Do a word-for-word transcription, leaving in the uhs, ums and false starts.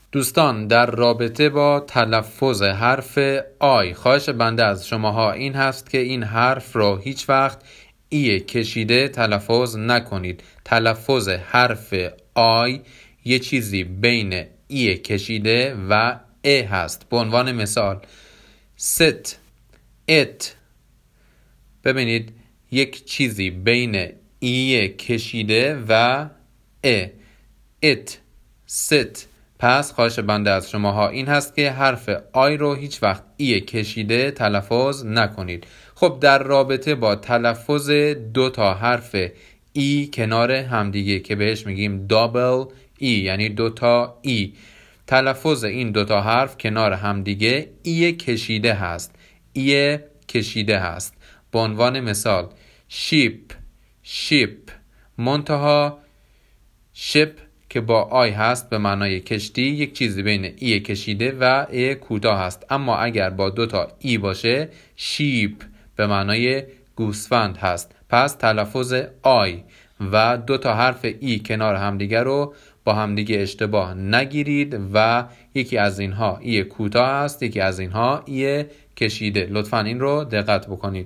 دوستان، در رابطه با تلفظ حرف آی، خواهش بنده از شماها این هست که این حرف را هیچ وقت ای کشیده تلفظ نکنید. تلفظ حرف آی یه چیزی بین ای کشیده و ا هست. به عنوان مثال sit، it، ببینید یک چیزی بین ای کشیده و ا. it، sit. پس خواهش بنده از شماها این هست که حرف آی رو هیچ وقت ای کشیده تلفظ نکنید. خب در رابطه با تلفظ دو تا حرف ای کنار همدیگه که بهش میگیم دابل ای، یعنی دو تا ای، تلفظ این دو تا حرف کنار همدیگه ای کشیده هست. ای کشیده هست. به عنوان مثال sheep، sheep، منتها ship که با آی هست به معنای کشتی، یک چیزی بین ای کشیده و ای کوتاه هست. اما اگر با دو تا ای باشه sheep به معنای گوسفند هست. پس تلفظ آی و دو تا حرف ای کنار همدیگه رو با همدیگه اشتباه نگیرید و یکی از اینها ای کوتاه هست، یکی از اینها ای کشیده. لطفاً این رو دقت بکنید.